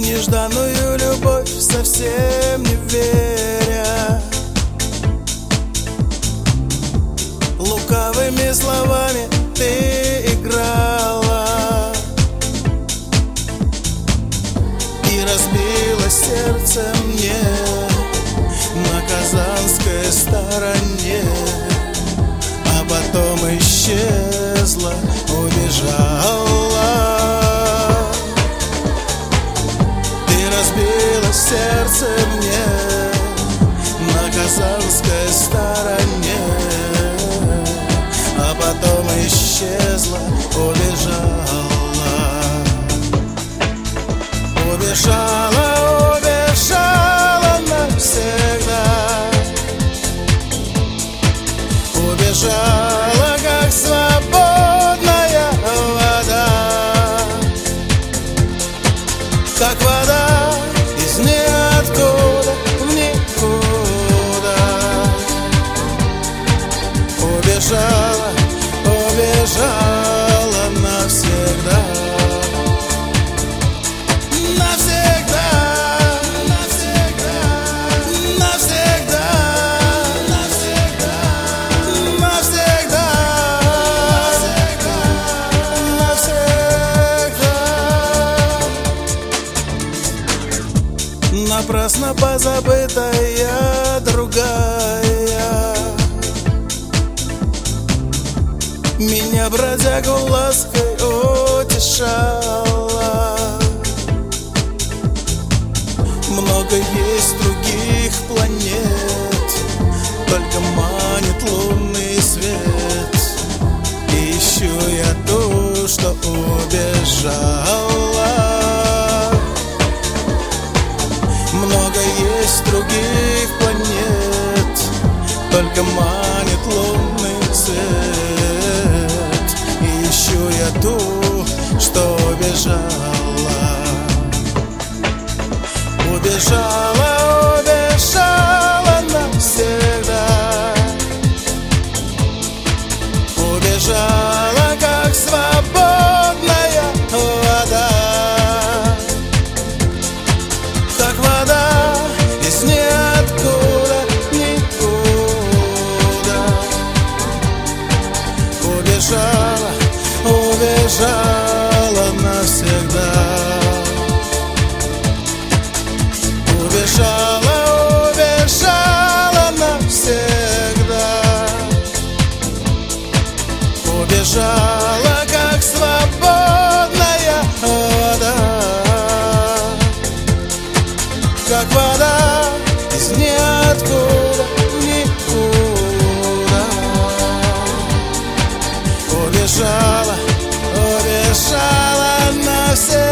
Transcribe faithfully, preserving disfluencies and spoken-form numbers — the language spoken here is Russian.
нежданную любовь, совсем не веря. Лукавыми словами ты играла и разбила сердце мне на казанской стороне, а потом исчезла, убежала. Ты разбила сердце мне на казанской стороне, а потом исчезла, убежала. Убежала, убежала навсегда. Убежала, как свободная вода, как вода из ниоткуда в никуда. Убежала, убежала навсегда. Навсегда, навсегда, навсегда, навсегда, навсегда, навсегда. Напрасно позабытая другая меня бродягу лаской утешала. Много есть других планет, только манит лунный свет. И ищу я ту, что убежала. Много есть других планет, только манит лунный свет. И ищу я ту, что убежала. Убежала, убежала навсегда. Убежала, как свободная вода, как вода из ниоткуда никуда. Убежала, убежала навсегда. Убежала, убежала навсегда. Убежала, как свободная вода, как вода из ниоткуда никуда. Убежала, убежала навсегда.